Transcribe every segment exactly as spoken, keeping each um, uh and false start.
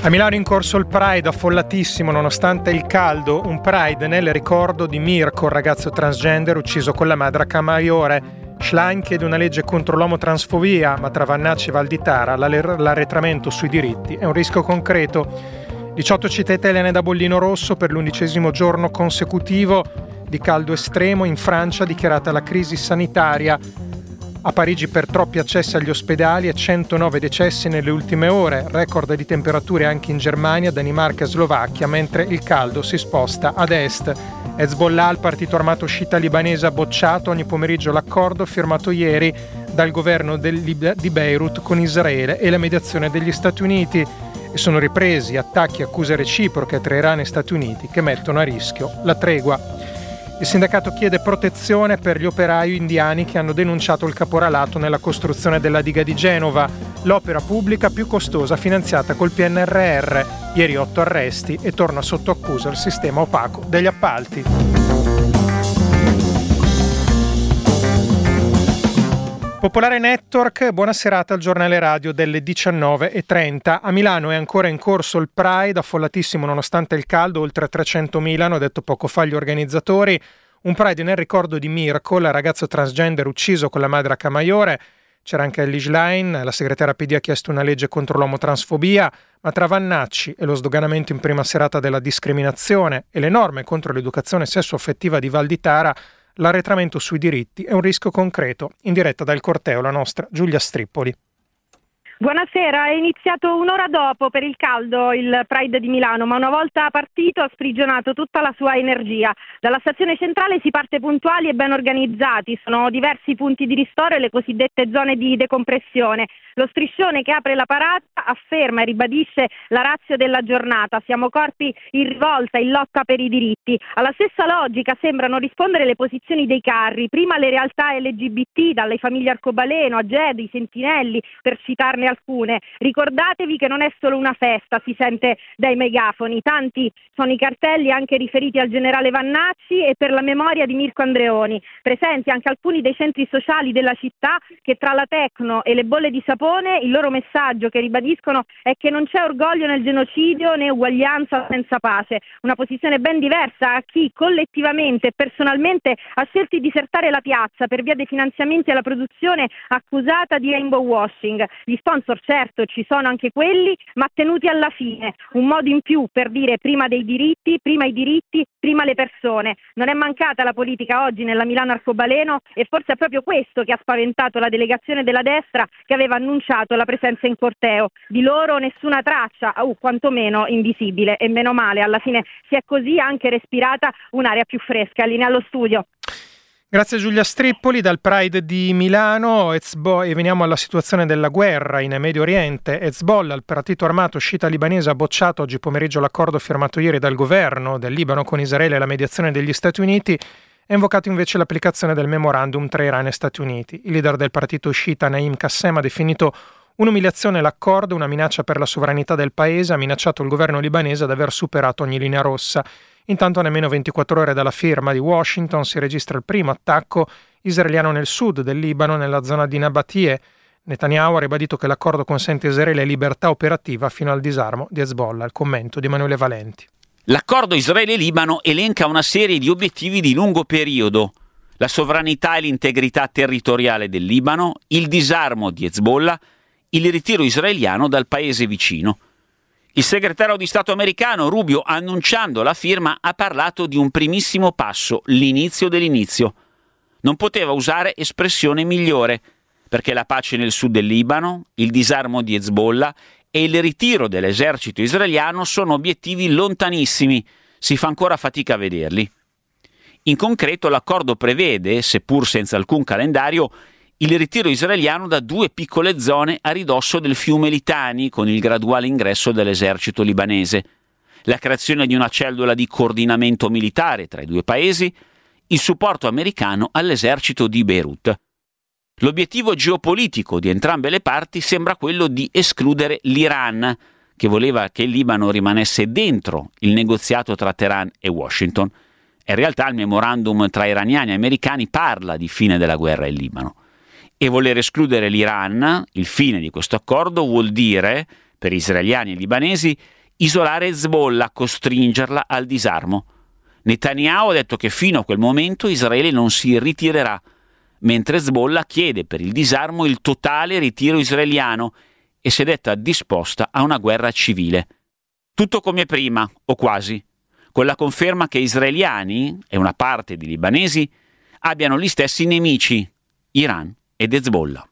A Milano in corso il Pride, affollatissimo nonostante il caldo, un Pride nel ricordo di Mirko, il ragazzo transgender ucciso con la madre a Camaiore. Schlein chiede una legge contro l'omotransfobia, ma tra Vannacci e Valditara l'arretramento sui diritti è un rischio concreto. diciotto città italiane da bollino rosso per l'undicesimo giorno consecutivo di caldo estremo. In Francia dichiarata la crisi sanitaria. A Parigi per troppi accessi agli ospedali e centonove decessi nelle ultime ore, record di temperature anche in Germania, Danimarca e Slovacchia, mentre il caldo si sposta ad est. Hezbollah, il partito armato sciita libanese, ha bocciato ogni pomeriggio l'accordo firmato ieri dal governo del Lib- di Beirut con Israele e la mediazione degli Stati Uniti. E sono ripresi attacchi e accuse reciproche tra Iran e Stati Uniti che mettono a rischio la tregua. Il sindacato chiede protezione per gli operai indiani che hanno denunciato il caporalato nella costruzione della diga di Genova, l'opera pubblica più costosa finanziata col P N R R. Ieri otto arresti e torna sotto accusa il sistema opaco degli appalti. Popolare Network, buona serata al giornale radio delle diciannove e trenta. A Milano è ancora in corso il Pride, affollatissimo nonostante il caldo, oltre trecentomila, hanno detto poco fa gli organizzatori. Un Pride nel ricordo di Mirko, il ragazzo transgender ucciso con la madre a Camaiore. C'era anche Elly Schlein, la segretaria P D ha chiesto una legge contro l'omotransfobia, ma tra Vannacci e lo sdoganamento in prima serata della discriminazione e le norme contro l'educazione sessuo-affettiva di Valditara, l'arretramento sui diritti è un rischio concreto. In diretta dal corteo la nostra Giulia Strippoli. Buonasera, è iniziato un'ora dopo per il caldo il Pride di Milano, ma una volta partito ha sprigionato tutta la sua energia. Dalla stazione centrale si parte puntuali e ben organizzati, sono diversi punti di ristoro e le cosiddette zone di decompressione. Lo striscione che apre la parata afferma e ribadisce la ratio della giornata: siamo corpi in rivolta, in lotta per i diritti. Alla stessa logica sembrano rispondere le posizioni dei carri, prima le realtà L G B T, dalle famiglie Arcobaleno a Gedi, Sentinelli, per citarne alcune. Ricordatevi che non è solo una festa, si sente dai megafoni. Tanti sono i cartelli anche riferiti al generale Vannacci e per la memoria di Mirko Andreoni. Presenti anche alcuni dei centri sociali della città che tra la Tecno e le bolle di sapone il loro messaggio che ribadiscono è che non c'è orgoglio nel genocidio né uguaglianza senza pace. Una posizione ben diversa a chi collettivamente e personalmente ha scelto di disertare la piazza per via dei finanziamenti alla produzione accusata di rainbow washing. Gli sponsor certo ci sono anche quelli, ma tenuti alla fine, un modo in più per dire prima dei diritti, prima i diritti, prima le persone. Non è mancata la politica oggi nella Milano Arcobaleno e forse è proprio questo che ha spaventato la delegazione della destra che aveva annunciato la presenza in corteo. Di loro nessuna traccia, o uh, quantomeno invisibile, e meno male, alla fine si è così anche respirata un'aria più fresca. Linea allo studio. Grazie Giulia Strippoli. Dal Pride di Milano Hezbo- e veniamo alla situazione della guerra in Medio Oriente. Hezbollah, il partito armato sciita libanese, ha bocciato oggi pomeriggio l'accordo firmato ieri dal governo del Libano con Israele e la mediazione degli Stati Uniti. Ha invocato invece l'applicazione del memorandum tra Iran e Stati Uniti. Il leader del partito sciita Naim Qassem ha definito un'umiliazione l'accordo, una minaccia per la sovranità del paese, ha minacciato il governo libanese ad aver superato ogni linea rossa. Intanto a nemmeno ventiquattro ore dalla firma di Washington si registra il primo attacco israeliano nel sud del Libano, nella zona di Nabatie. Netanyahu ha ribadito che l'accordo consente a Israele libertà operativa fino al disarmo di Hezbollah. Il commento di Emanuele Valenti. L'accordo Israele-Libano elenca una serie di obiettivi di lungo periodo: la sovranità e l'integrità territoriale del Libano, il disarmo di Hezbollah, il ritiro israeliano dal paese vicino. Il segretario di Stato americano Rubio, annunciando la firma, ha parlato di un primissimo passo, l'inizio dell'inizio. Non poteva usare espressione migliore, perché la pace nel sud del Libano, il disarmo di Hezbollah e il ritiro dell'esercito israeliano sono obiettivi lontanissimi, si fa ancora fatica a vederli. In concreto l'accordo prevede, seppur senza alcun calendario, il ritiro israeliano da due piccole zone a ridosso del fiume Litani con il graduale ingresso dell'esercito libanese, la creazione di una cellula di coordinamento militare tra i due paesi, il supporto americano all'esercito di Beirut. L'obiettivo geopolitico di entrambe le parti sembra quello di escludere l'Iran, che voleva che il Libano rimanesse dentro il negoziato tra Teheran e Washington. In realtà il memorandum tra iraniani e americani parla di fine della guerra in Libano. E voler escludere l'Iran, il fine di questo accordo, vuol dire, per israeliani e libanesi, isolare Hezbollah, costringerla al disarmo. Netanyahu ha detto che fino a quel momento Israele non si ritirerà, mentre Hezbollah chiede per il disarmo il totale ritiro israeliano e si è detta disposta a una guerra civile. Tutto come prima, o quasi, con la conferma che israeliani e una parte di libanesi abbiano gli stessi nemici, Iran ed Hezbollah.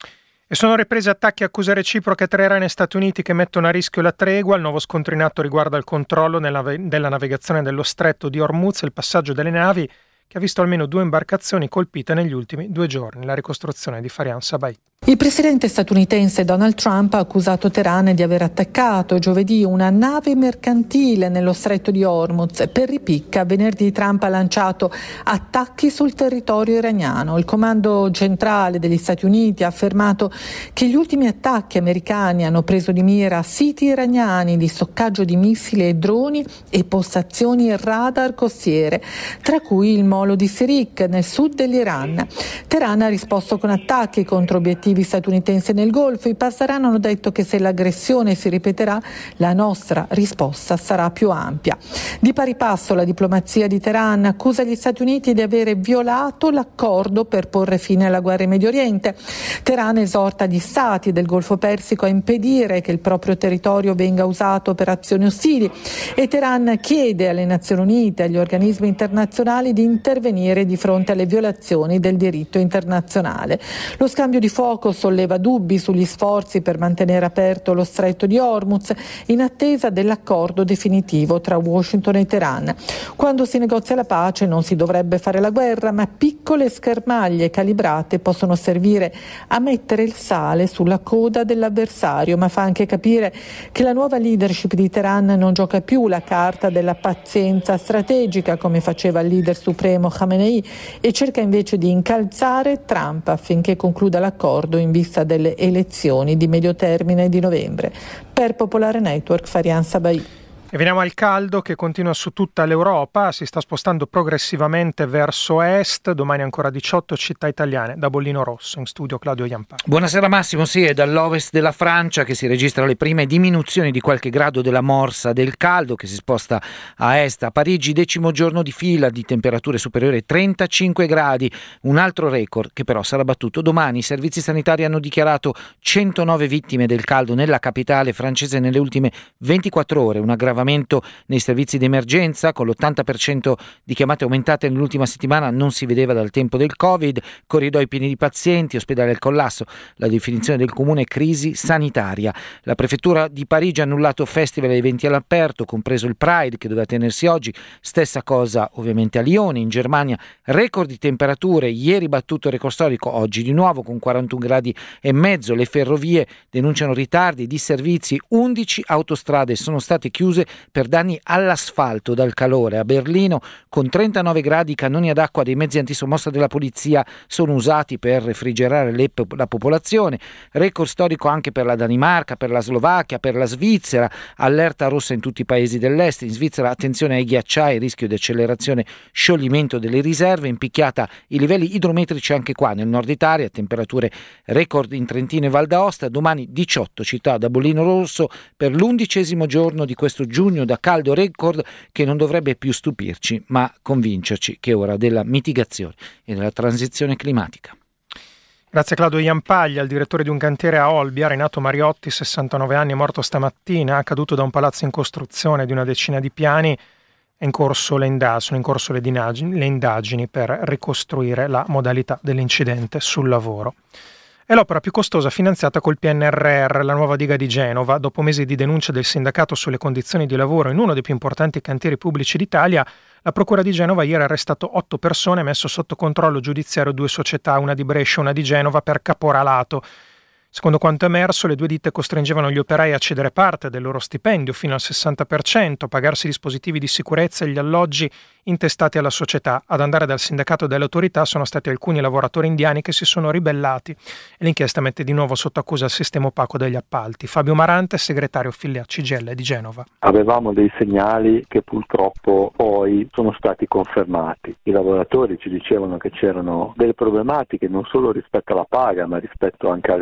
E sono ripresi attacchi e accuse reciproche tra Iran e Stati Uniti che mettono a rischio la tregua. Il nuovo scontro in atto riguarda il controllo nella, della navigazione dello stretto di Hormuz e il passaggio delle navi, che ha visto almeno due imbarcazioni colpite negli ultimi due giorni. La ricostruzione di Farian Sabai. Il presidente statunitense Donald Trump ha accusato Teheran di aver attaccato giovedì una nave mercantile nello stretto di Hormuz. Per ripicca, venerdì Trump ha lanciato attacchi sul territorio iraniano. Il comando centrale degli Stati Uniti ha affermato che gli ultimi attacchi americani hanno preso di mira siti iraniani di stoccaggio di missili e droni e postazioni radar costiere, tra cui il molo di Sirik nel sud dell'Iran. Teheran ha risposto con attacchi contro obiettivi statunitensi nel Golfo. I Pasdaran hanno detto che se l'aggressione si ripeterà, la nostra risposta sarà più ampia. Di pari passo la diplomazia di Teheran accusa gli Stati Uniti di avere violato l'accordo per porre fine alla guerra in Medio Oriente. Teheran esorta gli stati del Golfo Persico a impedire che il proprio territorio venga usato per azioni ostili e Teheran chiede alle Nazioni Unite e agli organismi internazionali di intervenire di fronte alle violazioni del diritto internazionale. Lo scambio di fuoco solleva dubbi sugli sforzi per mantenere aperto lo stretto di Hormuz in attesa dell'accordo definitivo tra Washington e Teheran. Quando si negozia la pace non si dovrebbe fare la guerra, ma piccole schermaglie calibrate possono servire a mettere il sale sulla coda dell'avversario, ma fa anche capire che la nuova leadership di Teheran non gioca più la carta della pazienza strategica come faceva il leader supremo Khamenei e cerca invece di incalzare Trump affinché concluda l'accordo in vista delle elezioni di medio termine di novembre. Per Popolare Network, Farian Sabai. E veniamo al caldo che continua su tutta l'Europa, si sta spostando progressivamente verso est, domani ancora diciotto città italiane. Da Bollino Rosso, in studio Claudio Iampa. Buonasera Massimo, sì, è dall'ovest della Francia che si registrano le prime diminuzioni di qualche grado della morsa del caldo che si sposta a est. A Parigi, decimo giorno di fila di temperature superiori ai trentacinque gradi, un altro record che però sarà battuto domani. I servizi sanitari hanno dichiarato centonove vittime del caldo nella capitale francese nelle ultime ventiquattro ore, un aggravamento nei servizi di emergenza con l'ottanta per cento di chiamate aumentate nell'ultima settimana non si vedeva dal tempo del Covid, corridoi pieni di pazienti, ospedali al collasso, la definizione del comune è crisi sanitaria. La prefettura di Parigi ha annullato festival e eventi all'aperto, compreso il Pride che doveva tenersi oggi, stessa cosa ovviamente a Lione. In Germania record di temperature, ieri battuto il record storico, oggi di nuovo con quarantuno gradi e mezzo, le ferrovie denunciano ritardi di servizi, undici autostrade sono state chiuse per danni all'asfalto dal calore. A Berlino con trentanove gradi i cannoni ad acqua dei mezzi antisommossa della polizia sono usati per refrigerare le, la popolazione. Record storico anche per la Danimarca, per la Slovacchia, per la Svizzera, allerta rossa in tutti i paesi dell'est. In Svizzera attenzione ai ghiacciai, rischio di accelerazione, scioglimento delle riserve, impicchiata i livelli idrometrici anche qua nel nord Italia, temperature record in Trentino e Val d'Aosta. Domani diciotto città da Bollino Rosso per l'undicesimo giorno di questo giugno da caldo record che non dovrebbe più stupirci ma convincerci che è ora della mitigazione e della transizione climatica. Grazie Claudio Iampaglia, il direttore di un cantiere a Olbia, Renato Mariotti, sessantanove anni, è morto stamattina, caduto da un palazzo in costruzione di una decina di piani. È in corso le indagini, sono in corso le indagini, le indagini per ricostruire la modalità dell'incidente sul lavoro. È l'opera più costosa finanziata col P N R R, la nuova diga di Genova. Dopo mesi di denuncia del sindacato sulle condizioni di lavoro in uno dei più importanti cantieri pubblici d'Italia, la Procura di Genova ieri ha arrestato otto persone e messo sotto controllo giudiziario due società, una di Brescia e una di Genova, per caporalato. Secondo quanto emerso, le due ditte costringevano gli operai a cedere parte del loro stipendio fino al sessanta per cento, a pagarsi dispositivi di sicurezza e gli alloggi intestati alla società. Ad andare dal sindacato e dalle autorità sono stati alcuni lavoratori indiani che si sono ribellati e l'inchiesta mette di nuovo sotto accusa il sistema opaco degli appalti. Fabio Marante, segretario filiale C G I L di Genova. Avevamo dei segnali che purtroppo poi sono stati confermati. I lavoratori ci dicevano che c'erano delle problematiche non solo rispetto alla paga ma rispetto anche alle ore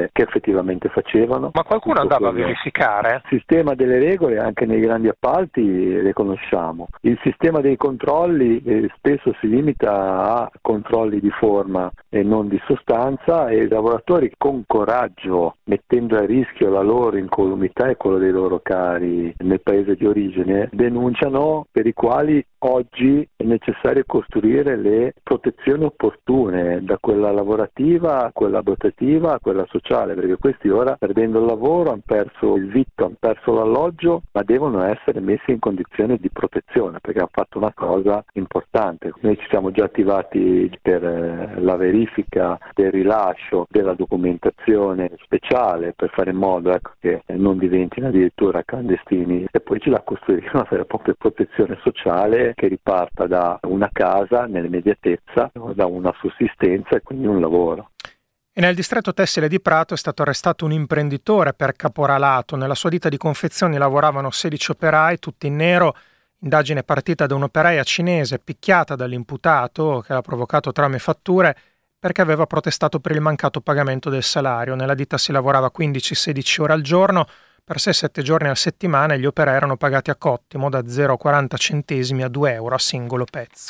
regole che effettivamente facevano. Ma qualcuno andava a quello. verificare? Il sistema delle regole anche nei grandi appalti le conosciamo. Il sistema dei controlli eh, spesso si limita a controlli di forma e non di sostanza, e i lavoratori con coraggio, mettendo a rischio la loro incolumità e quello dei loro cari nel paese di origine, denunciano per i quali oggi è necessario costruire le protezioni opportune, da quella lavorativa a quella abitativa a quella sociale, perché questi ora, perdendo il lavoro, hanno perso il vitto, hanno perso l'alloggio, ma devono essere messi in condizione di protezione, perché hanno fatto una cosa importante. Noi ci siamo già attivati per la verifica del rilascio della documentazione speciale, per fare in modo ecco, che non diventino addirittura clandestini, e poi c'è da costruire una vera e propria protezione sociale che riparta da una casa nell'immediatezza, da una sussistenza e quindi un lavoro. E nel distretto tessile di Prato è stato arrestato un imprenditore per caporalato. Nella sua ditta di confezioni lavoravano sedici operai, tutti in nero. Indagine partita da un'operaia cinese picchiata dall'imputato, che ha provocato trame e fatture, perché aveva protestato per il mancato pagamento del salario. Nella ditta si lavorava quindici sedici ore al giorno, per sei sette giorni a settimana, e gli operai erano pagati a cottimo da zero virgola quaranta centesimi a due euro a singolo pezzo.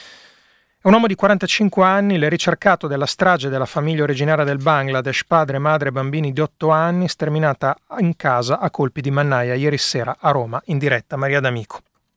È un uomo di quarantacinque anni, il ricercato della strage della famiglia originaria del Bangladesh, padre, madre e bambini di otto anni, sterminata in casa a colpi di mannaia ieri sera a Roma, in diretta Maria D'Amico.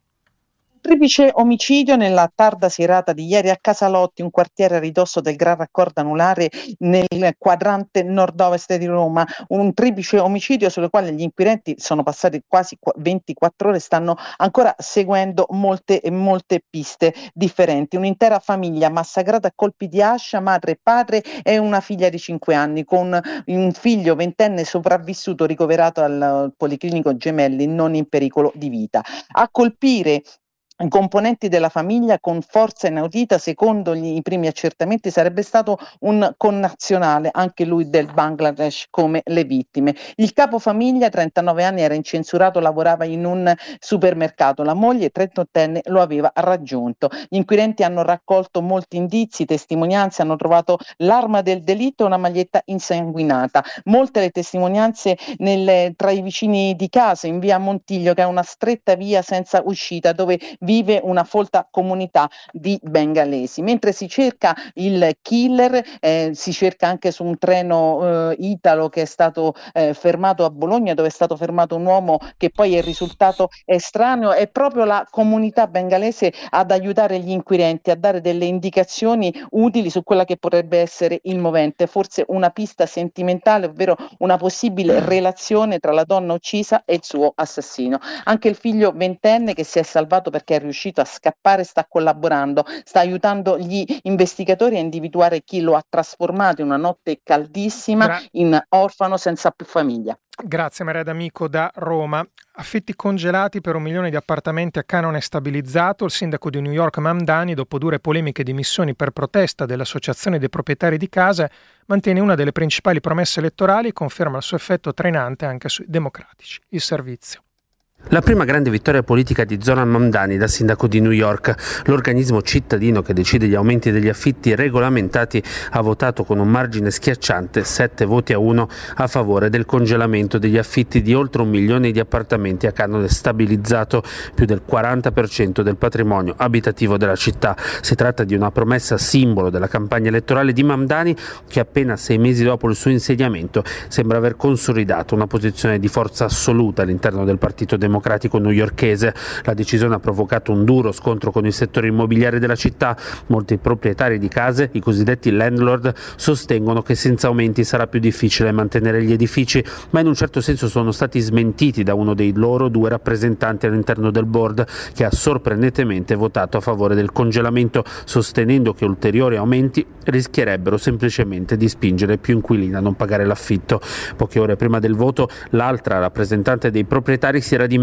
Triplice omicidio nella tarda serata di ieri a Casalotti, un quartiere a ridosso del Gran Raccordo Anulare nel quadrante nord-ovest di Roma. Un triplice omicidio sulle quali gli inquirenti, sono passati quasi ventiquattro ore, stanno ancora seguendo molte molte piste differenti. Un'intera famiglia massacrata a colpi di ascia, madre, padre e una figlia di cinque anni, con un figlio ventenne sopravvissuto ricoverato al Policlinico Gemelli, non in pericolo di vita. A colpire i componenti della famiglia con forza inaudita, secondo gli, i primi accertamenti, sarebbe stato un connazionale, anche lui del Bangladesh, come le vittime. Il capofamiglia, trentanove anni, era incensurato, lavorava in un supermercato. La moglie, trentottenne, lo aveva raggiunto. Gli inquirenti hanno raccolto molti indizi, testimonianze, hanno trovato l'arma del delitto e una maglietta insanguinata. Molte le testimonianze nel, tra i vicini di casa, in via Montiglio, che è una stretta via senza uscita, dove vive una folta comunità di bengalesi. Mentre si cerca il killer, eh, si cerca anche su un treno eh, italo che è stato eh, fermato a Bologna, dove è stato fermato un uomo che poi è risultato estraneo. È proprio la comunità bengalese ad aiutare gli inquirenti, a dare delle indicazioni utili su quella che potrebbe essere il movente, forse una pista sentimentale, ovvero una possibile relazione tra la donna uccisa e il suo assassino. Anche il figlio ventenne, che si è salvato perché è riuscito a scappare, sta collaborando, sta aiutando gli investigatori a individuare chi lo ha trasformato in una notte caldissima Gra- in orfano senza più famiglia. Grazie Maria D'Amico da Roma. Affitti congelati per un milione di appartamenti a canone stabilizzato. Il sindaco di New York Mamdani, dopo dure polemiche di dimissioni per protesta dell'associazione dei proprietari di case, mantiene una delle principali promesse elettorali e conferma il suo effetto trainante anche sui democratici. Il servizio. La prima grande vittoria politica di Zoran Mamdani da sindaco di New York. L'organismo cittadino che decide gli aumenti degli affitti regolamentati ha votato con un margine schiacciante, sette voti a uno, a favore del congelamento degli affitti di oltre un milione di appartamenti a canone stabilizzato, più del quaranta per cento del patrimonio abitativo della città. Si tratta di una promessa simbolo della campagna elettorale di Mamdani, che appena sei mesi dopo il suo insediamento sembra aver consolidato una posizione di forza assoluta all'interno del Partito Democratico democratico newyorkese. La decisione ha provocato un duro scontro con il settore immobiliare della città. Molti proprietari di case, i cosiddetti landlord, sostengono che senza aumenti sarà più difficile mantenere gli edifici, ma in un certo senso sono stati smentiti da uno dei loro due rappresentanti all'interno del board, che ha sorprendentemente votato a favore del congelamento, sostenendo che ulteriori aumenti rischierebbero semplicemente di spingere più inquilini a non pagare l'affitto. Poche ore prima del voto, l'altra rappresentante dei proprietari si era dimesso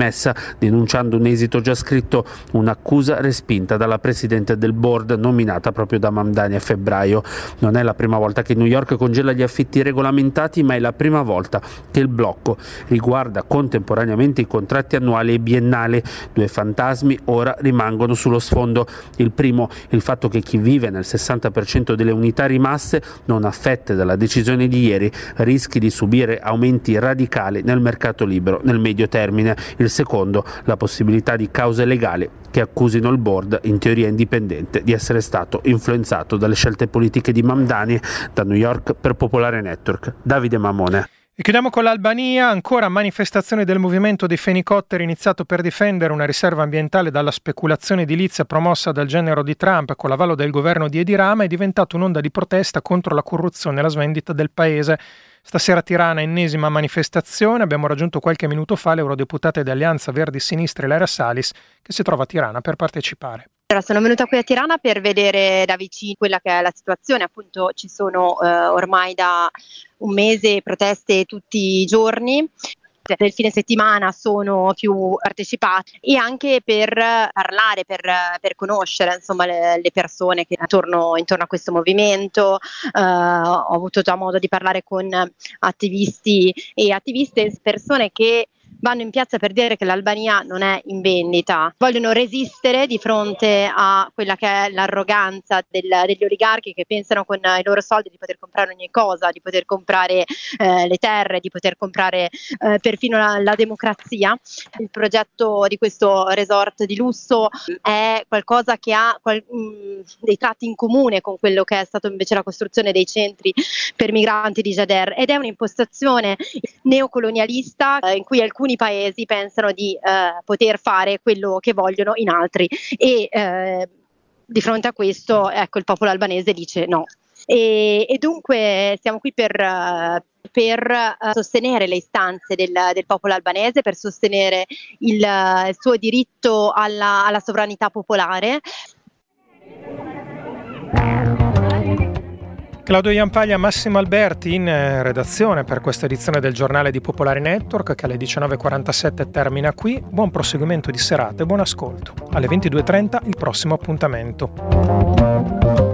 dimessa denunciando un esito già scritto, un'accusa respinta dalla presidente del board nominata proprio da Mamdani a febbraio. Non è la prima volta che New York congela gli affitti regolamentati, ma è la prima volta che il blocco riguarda contemporaneamente i contratti annuali e biennali. Due fantasmi ora rimangono sullo sfondo. Il primo, il fatto che chi vive nel sessanta per cento delle unità rimaste, non affette dalla decisione di ieri, rischi di subire aumenti radicali nel mercato libero nel medio termine. Il secondo, la possibilità di cause legali che accusino il board, in teoria indipendente, di essere stato influenzato dalle scelte politiche di Mamdani. Da New York per Popolare Network, Davide Mamone. E chiudiamo con l'Albania, ancora manifestazioni del movimento dei fenicotteri iniziato per difendere una riserva ambientale dalla speculazione edilizia promossa dal genero di Trump con l'avallo del governo di Edi Rama. È diventata un'onda di protesta contro la corruzione e la svendita del paese. Stasera a Tirana ennesima manifestazione, abbiamo raggiunto qualche minuto fa l'eurodeputata di Alleanza Verdi Sinistra Ilaria Salis che si trova a Tirana per partecipare. Sono venuta qui a Tirana per vedere da vicino quella che è la situazione, appunto ci sono eh, ormai da un mese proteste tutti i giorni. Del fine settimana sono più partecipati e anche per parlare, per, per conoscere insomma le, le persone che attorno, intorno a questo movimento. Uh, ho avuto già modo di parlare con attivisti e attiviste, persone che vanno in piazza per dire che l'Albania non è in vendita, vogliono resistere di fronte a quella che è l'arroganza del, degli oligarchi che pensano con i loro soldi di poter comprare ogni cosa, di poter comprare eh, le terre, di poter comprare eh, perfino la, la democrazia. Il progetto di questo resort di lusso è qualcosa che ha qual, mh, dei tratti in comune con quello che è stato invece la costruzione dei centri per migranti di Jader, ed è un'impostazione neocolonialista eh, in cui alcuni paesi pensano di eh, poter fare quello che vogliono in altri e eh, di fronte a questo ecco il popolo albanese dice no e, e dunque siamo qui per, uh, per uh, sostenere le istanze del, del popolo albanese, per sostenere il, uh, il suo diritto alla, alla sovranità popolare. Claudio Iampaglia, Massimo Alberti in redazione per questa edizione del giornale di Popolare Network che alle diciannove e quarantasette termina qui. Buon proseguimento di serata e buon ascolto. Alle ventidue e trenta il prossimo appuntamento.